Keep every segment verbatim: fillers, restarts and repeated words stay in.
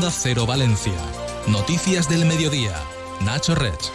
Onda Cero Valencia. Noticias del mediodía. Nacho Rech.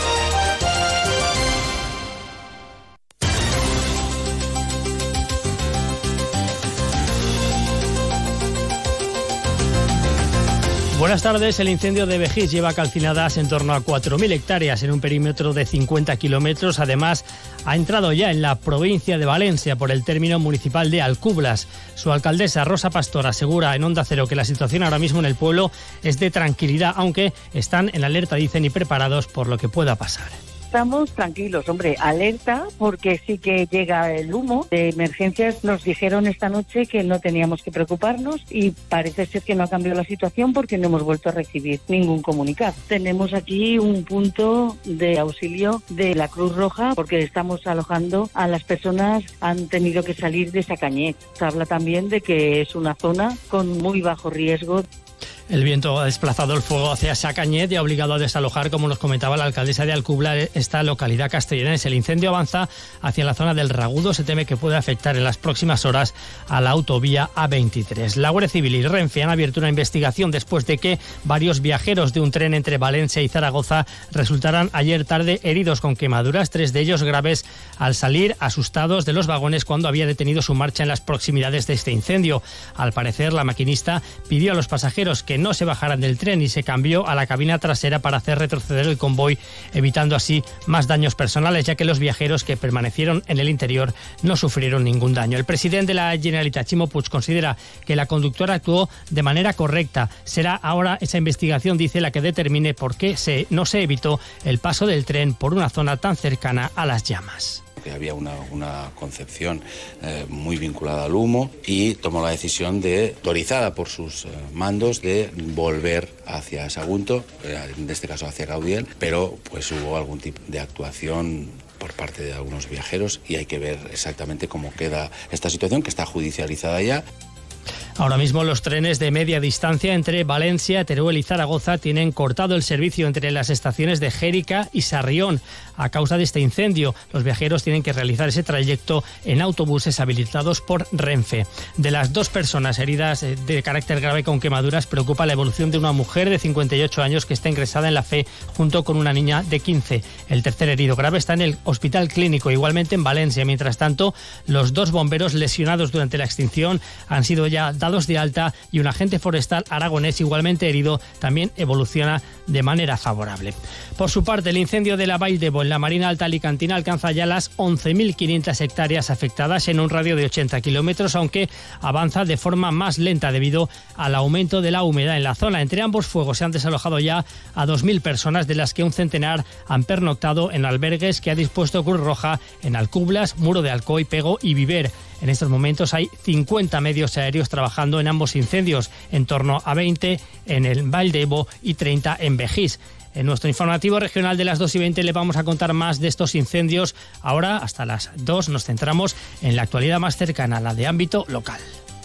Buenas tardes. El incendio de Begís lleva calcinadas en torno a cuatro mil hectáreas en un perímetro de cincuenta kilómetros. Además, ha entrado ya en la provincia de Valencia por el término municipal de Alcublas. Su alcaldesa, Rosa Pastor, asegura en Onda Cero que la situación ahora mismo en el pueblo es de tranquilidad, aunque están en alerta, dicen, y preparados por lo que pueda pasar. Estamos tranquilos, hombre, alerta, porque sí que llega el humo. De emergencias nos dijeron esta noche que no teníamos que preocuparnos y parece ser que no ha cambiado la situación porque no hemos vuelto a recibir ningún comunicado. Tenemos aquí un punto de auxilio de la Cruz Roja porque estamos alojando a las personas que han tenido que salir de Sacañet. Se habla también de que es una zona con muy bajo riesgo. El viento ha desplazado el fuego hacia Sacañet y ha obligado a desalojar, como nos comentaba la alcaldesa de Alcublas, esta localidad castellonense. El incendio avanza hacia la zona del Ragudo. Se teme que puede afectar en las próximas horas a la autovía A veintitrés. La Guardia Civil y Renfe han abierto una investigación después de que varios viajeros de un tren entre Valencia y Zaragoza resultaran ayer tarde heridos con quemaduras, tres de ellos graves, al salir asustados de los vagones cuando había detenido su marcha en las proximidades de este incendio. Al parecer, la maquinista pidió a los pasajeros que no se bajaran del tren y se cambió a la cabina trasera para hacer retroceder el convoy, evitando así más daños personales, ya que los viajeros que permanecieron en el interior no sufrieron ningún daño. El presidente de la Generalitat, Ximo Puig, considera que la conductora actuó de manera correcta. Será ahora esa investigación, dice, la que determine por qué se, no se evitó el paso del tren por una zona tan cercana a las llamas. Que había una, una concepción eh, muy vinculada al humo y tomó la decisión de, autorizada por sus eh, mandos, de volver hacia Sagunto, eh, en este caso hacia Gaudiel, pero pues hubo algún tipo de actuación por parte de algunos viajeros y hay que ver exactamente cómo queda esta situación, que está judicializada ya. Ahora mismo los trenes de media distancia entre Valencia, Teruel y Zaragoza tienen cortado el servicio entre las estaciones de Xèrica y Sarrión a causa de este incendio. Los viajeros tienen que realizar ese trayecto en autobuses habilitados por Renfe. De las dos personas heridas de carácter grave con quemaduras, preocupa la evolución de una mujer de cincuenta y ocho años que está ingresada en la F E junto con una niña de quince. El tercer herido grave está en el Hospital Clínico, igualmente en Valencia. Mientras tanto, los dos bomberos lesionados durante la extinción han sido ya dados de alta y un agente forestal aragonés igualmente herido también evoluciona de manera favorable. Por su parte, el incendio de la Vall d'Ebo en la Marina Alta alicantina alcanza ya las once mil quinientas hectáreas afectadas en un radio de ochenta kilómetros, aunque avanza de forma más lenta debido al aumento de la humedad en la zona. Entre ambos fuegos se han desalojado ya a dos mil personas, de las que un centenar han pernoctado en albergues que ha dispuesto Cruz Roja en Alcublas, Muro de Alcoy, Pego y Viver. En estos momentos hay cincuenta medios aéreos trabajando en ambos incendios, en torno a veinte en el Vall d'Ebo y treinta en Begís. En nuestro informativo regional de las dos y veinte le vamos a contar más de estos incendios. Ahora, hasta las dos, nos centramos en la actualidad más cercana, la de ámbito local.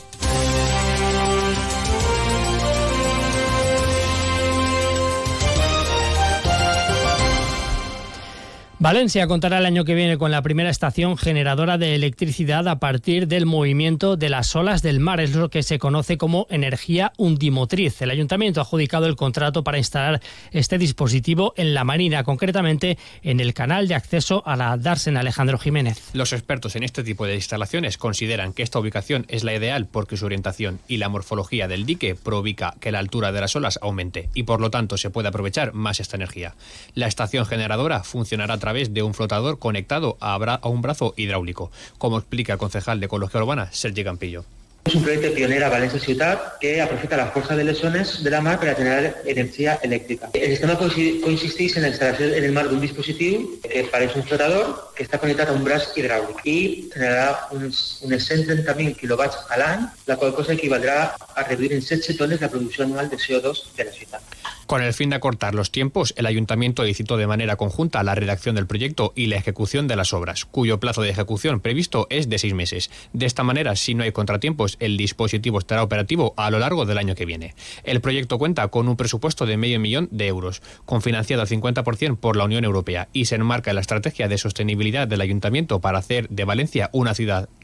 Valencia contará el año que viene con la primera estación generadora de electricidad a partir del movimiento de las olas del mar. Es lo que se conoce como energía undimotriz. El ayuntamiento ha adjudicado el contrato para instalar este dispositivo en la Marina, concretamente en el canal de acceso a la dársena. Alejandro Jiménez. Los expertos en este tipo de instalaciones consideran que esta ubicación es la ideal porque su orientación y la morfología del dique provoca que la altura de las olas aumente y por lo tanto se puede aprovechar más esta energía. La estación generadora funcionará a través de un flotador conectado a, bra- a un brazo hidráulico, como explica el concejal de Ecología Urbana, Sergi Campillo. És un projecte pioner a València Ciutat que aprofita la força de les ones de la mar per a generar energia elèctrica. El sistema consisteix en la instal·lació en el mar d'un dispositiu que pareix un flotador que està connectat a un braç hidràulic i generarà uns, unes cent trenta mil quilowatts a l'any, la qual cosa equivaldrà a reduir en setze tones la producció anual de C O dos de la ciutat. Con el fin de acortar los tiempos, el ayuntamiento licitó de manera conjunta la redacción del proyecto y la ejecución de las obras, cuyo plazo de ejecución previsto es de seis meses. De esta manera, si no hay contratiempos, el dispositivo estará operativo a lo largo del año que viene. El proyecto cuenta con un presupuesto de medio millón de euros, confinanciado al cincuenta por ciento por la Unión Europea, y se enmarca en la estrategia de sostenibilidad del ayuntamiento para hacer de Valencia una ciudad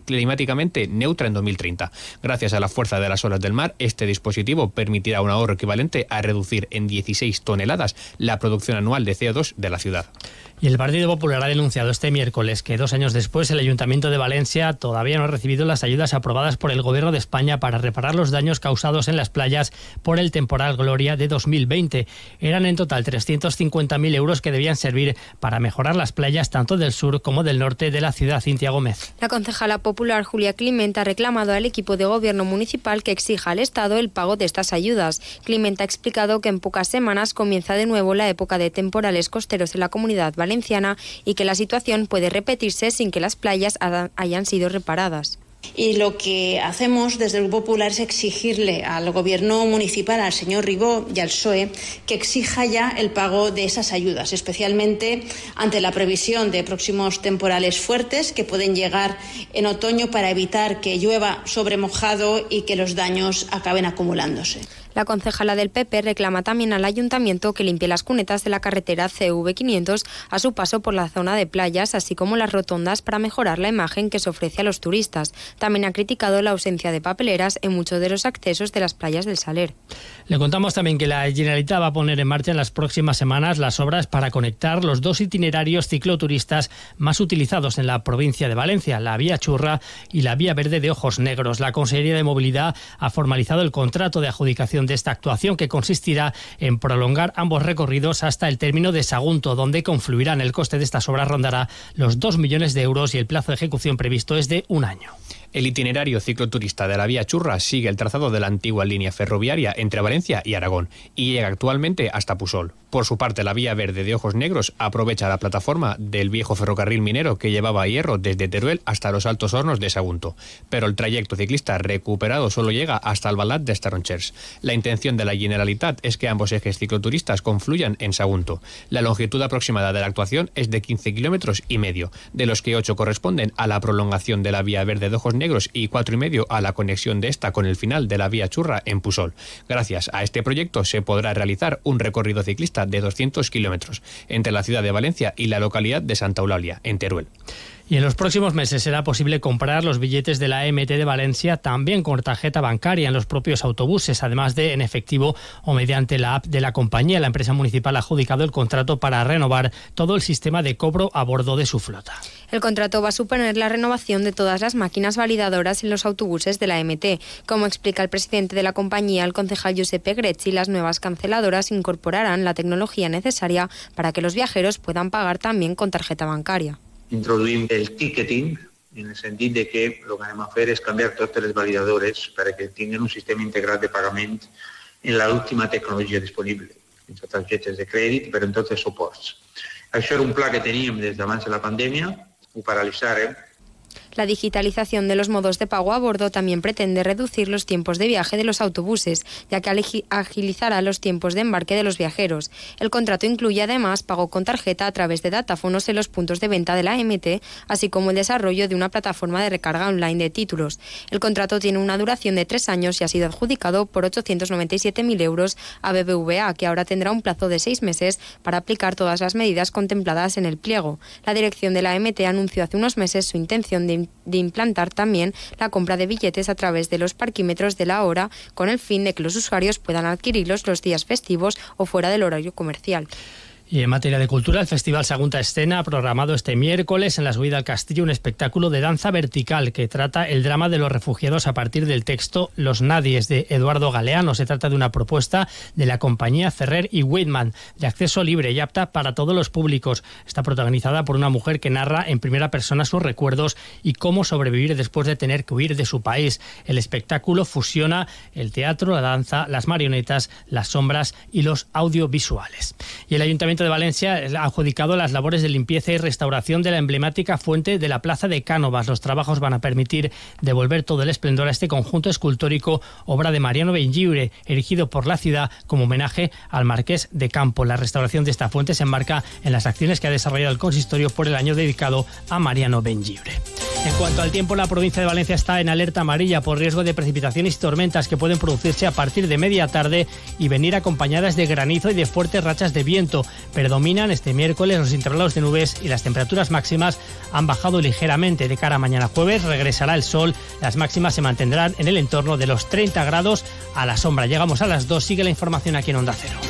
climáticamente neutra en dos mil treinta. Gracias a la fuerza de las olas del mar, este dispositivo permitirá un ahorro equivalente a reducir en dieciséis toneladas la producción anual de C O dos de la ciudad. Y el Partido Popular ha denunciado este miércoles que dos años después el Ayuntamiento de Valencia todavía no ha recibido las ayudas aprobadas por el Gobierno de España para reparar los daños causados en las playas por el temporal Gloria de dos mil veinte. Eran en total trescientos cincuenta mil euros que debían servir para mejorar las playas tanto del sur como del norte de la ciudad. Cintia Gómez. La concejala popular Julia Clement ha reclamado al equipo de gobierno municipal que exija al Estado el pago de estas ayudas. Clement ha explicado que en pocas semanas comienza de nuevo la época de temporales costeros en la comunidad valenciana y que la situación puede repetirse sin que las playas hayan sido reparadas. Y lo que hacemos desde el Grupo Popular es exigirle al Gobierno municipal, al señor Ribó y al P S O E, que exija ya el pago de esas ayudas, especialmente ante la previsión de próximos temporales fuertes que pueden llegar en otoño para evitar que llueva sobre mojado y que los daños acaben acumulándose. La concejala del P P reclama también al ayuntamiento que limpie las cunetas de la carretera C V quinientos a su paso por la zona de playas, así como las rotondas para mejorar la imagen que se ofrece a los turistas. También ha criticado la ausencia de papeleras en muchos de los accesos de las playas del Saler. Le contamos también que la Generalitat va a poner en marcha en las próximas semanas las obras para conectar los dos itinerarios cicloturistas más utilizados en la provincia de Valencia, la Vía Churra y la Vía Verde de Ojos Negros. La Consellería de Movilidad ha formalizado el contrato de adjudicación de esta actuación, que consistirá en prolongar ambos recorridos hasta el término de Sagunto, donde confluirán. El coste de estas obras rondará los dos millones de euros y el plazo de ejecución previsto es de un año. El itinerario cicloturista de la Vía Churra sigue el trazado de la antigua línea ferroviaria entre Valencia y Aragón y llega actualmente hasta Pusol. Por su parte, la Vía Verde de Ojos Negros aprovecha la plataforma del viejo ferrocarril minero que llevaba hierro desde Teruel hasta los Altos Hornos de Sagunto, pero el trayecto ciclista recuperado solo llega hasta Albalat de Staronchers. La intención de la Generalitat es que ambos ejes cicloturistas confluyan en Sagunto. La longitud aproximada de la actuación es de quince kilómetros y medio, de los que ocho corresponden a la prolongación de la Vía Verde de Ojos Negros y cuatro y medio a la conexión de esta con el final de la Vía Churra en Pusol. Gracias a este proyecto se podrá realizar un recorrido ciclista de doscientos kilómetros entre la ciudad de Valencia y la localidad de Santa Eulalia, en Teruel. Y en los próximos meses será posible comprar los billetes de la E M T de Valencia también con tarjeta bancaria en los propios autobuses, además de en efectivo o mediante la app de la compañía. La empresa municipal ha adjudicado el contrato para renovar todo el sistema de cobro a bordo de su flota. El contrato va a suponer la renovación de todas las máquinas validadoras en los autobuses de la E M T. Como explica el presidente de la compañía, el concejal Giuseppe Grezzi, las nuevas canceladoras incorporarán la tecnología necesaria para que los viajeros puedan pagar también con tarjeta bancaria. Introduïm el ticketing, en el sentit de que el que anem a fer és canviar tots els validadores perquè tinguin un sistema integrat de pagament en l'última tecnologia disponible, en les targetes de crèdit, però en tots els suports. Això era un pla que teníem des d'abans de la pandèmia, ho paralitzàrem. La digitalización de los modos de pago a bordo también pretende reducir los tiempos de viaje de los autobuses, ya que agilizará los tiempos de embarque de los viajeros. El contrato incluye además pago con tarjeta a través de datáfonos en los puntos de venta de la E M T, así como el desarrollo de una plataforma de recarga online de títulos. El contrato tiene una duración de tres años y ha sido adjudicado por ochocientos noventa y siete mil euros a B B V A, que ahora tendrá un plazo de seis meses para aplicar todas las medidas contempladas en el pliego. La dirección de la E M T anunció hace unos meses su intención de de implantar también la compra de billetes a través de los parquímetros de la hora, con el fin de que los usuarios puedan adquirirlos los días festivos o fuera del horario comercial. Y en materia de cultura, el Festival Sagunta Escena ha programado este miércoles en la subida al castillo un espectáculo de danza vertical que trata el drama de los refugiados a partir del texto Los Nadies de Eduardo Galeano. Se trata de una propuesta de la compañía Ferrer y Whitman, de acceso libre y apta para todos los públicos. Está protagonizada por una mujer que narra en primera persona sus recuerdos y cómo sobrevivir después de tener que huir de su país. El espectáculo fusiona el teatro, la danza, las marionetas, las sombras y los audiovisuales. Y el Ayuntamiento de Valencia ha adjudicado las labores de limpieza y restauración de la emblemática fuente de la Plaza de Cánovas. Los trabajos van a permitir devolver todo el esplendor a este conjunto escultórico, obra de Mariano Benlliure, erigido por la ciudad como homenaje al Marqués de Campo. La restauración de esta fuente se enmarca en las acciones que ha desarrollado el consistorio por el año dedicado a Mariano Benlliure. En cuanto al tiempo, la provincia de Valencia está en alerta amarilla por riesgo de precipitaciones y tormentas que pueden producirse a partir de media tarde y venir acompañadas de granizo y de fuertes rachas de viento. Predominan este miércoles los intervalos de nubes y las temperaturas máximas han bajado ligeramente. De cara a mañana jueves regresará el sol, las máximas se mantendrán en el entorno de los treinta grados a la sombra. Llegamos a las dos, sigue la información aquí en Onda Cero.